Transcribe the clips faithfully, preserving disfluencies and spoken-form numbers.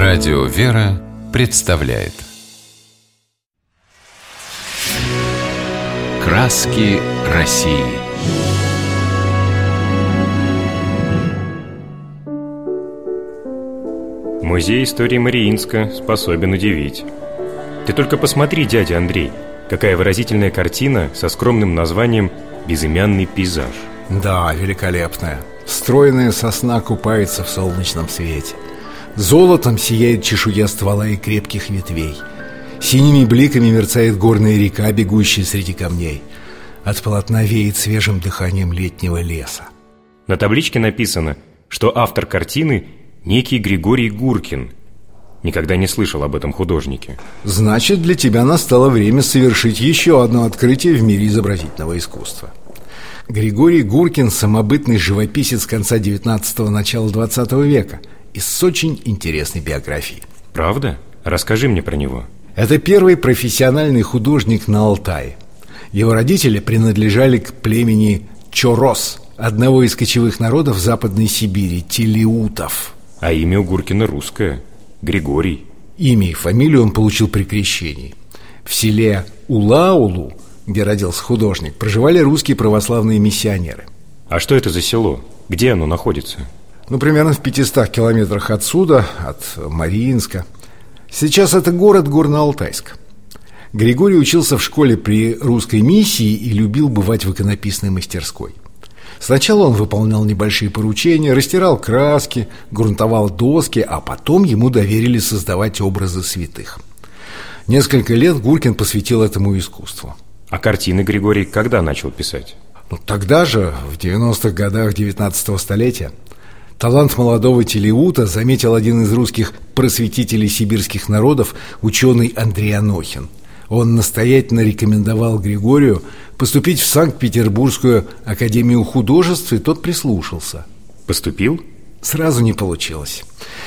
Радио «Вера» представляет «Краски России». Музей истории Мариинска способен удивить. Ты только посмотри, дядя Андрей, какая выразительная картина со скромным названием «Безымянный пейзаж». Да, великолепная. Стройная сосна купается в солнечном свете. Золотом сияет чешуя ствола и крепких ветвей. Синими бликами мерцает горная река, бегущая среди камней. От полотна веет свежим дыханием летнего леса. На табличке написано, что автор картины – некий Григорий Гуркин. Никогда не слышал об этом художнике. Значит, для тебя настало время совершить еще одно открытие в мире изобразительного искусства. Григорий Гуркин – самобытный живописец конца девятнадцатого – начала двадцатого века и с очень интересной биографией. Правда? Расскажи мне про него. Это первый профессиональный художник на Алтае. Его родители принадлежали к племени Чорос, одного из кочевых народов Западной Сибири – телеутов. А имя у Гуркина русское – Григорий. Имя и фамилию он получил при крещении. В селе Улаулу, где родился художник, проживали русские православные миссионеры. А что это за село? Где оно находится? Ну, примерно в пятистах километрах отсюда, от Мариинска. Сейчас это город Горно-Алтайск. Григорий учился в школе при русской миссии и любил бывать в иконописной мастерской. Сначала он выполнял небольшие поручения, растирал краски, грунтовал доски, а потом ему доверили создавать образы святых. Несколько лет Гуркин посвятил этому искусству. А картины Григорий когда начал писать? Ну, тогда же, в девяностых годах девятнадцатого столетия. Талант молодого телеута заметил один из русских просветителей сибирских народов, ученый Андрей Анохин. Он настоятельно рекомендовал Григорию поступить в Санкт-Петербургскую академию художеств, и тот прислушался. Поступил? Сразу не получилось.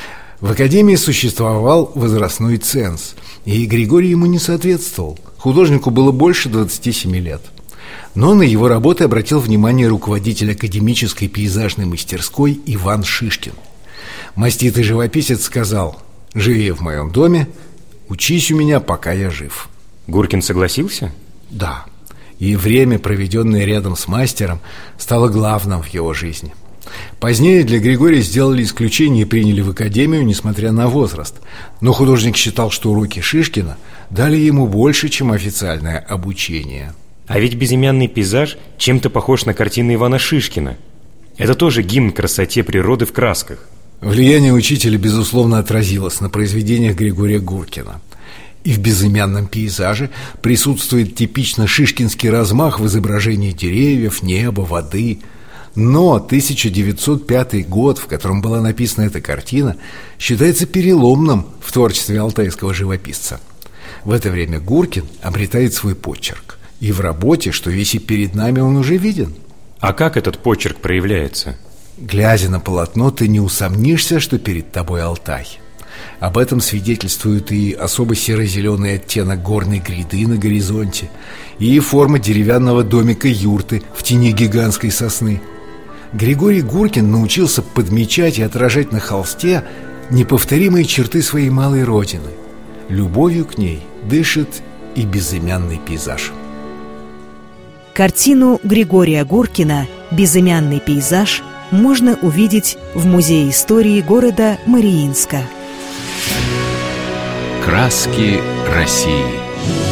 В академии существовал возрастной ценз, и Григорий ему не соответствовал. Художнику было больше двадцати семи лет. Но на его работы обратил внимание руководитель академической пейзажной мастерской Иван Шишкин. Маститый живописец сказал: «Живи в моем доме, учись у меня, пока я жив». Гуркин согласился? Да. И время, проведенное рядом с мастером, стало главным в его жизни. Позднее для Григория сделали исключение и приняли в академию, несмотря на возраст. Но художник считал, что уроки Шишкина дали ему больше, чем официальное обучение. А ведь безымянный пейзаж чем-то похож на картины Ивана Шишкина. Это тоже гимн красоте природы в красках. Влияние учителя, безусловно, отразилось на произведениях Григория Гуркина. И в безымянном пейзаже присутствует типично шишкинский размах в изображении деревьев, неба, воды. Но тысяча девятьсот пятый год, в котором была написана эта картина, считается переломным в творчестве алтайского живописца. В это время Гуркин обретает свой почерк. И в работе, что висит перед нами, он уже виден. А как этот почерк проявляется? Глядя на полотно, ты не усомнишься, что перед тобой Алтай. Об этом свидетельствует и особо серо-зеленый оттенок горной гряды на горизонте, и форма деревянного домика-юрты в тени гигантской сосны. Григорий Гуркин научился подмечать и отражать на холсте неповторимые черты своей малой родины. Любовью к ней дышит и безымянный пейзаж. Картину Григория Гуркина «Безымянный пейзаж» можно увидеть в Музее истории города Мариинска. «Краски России».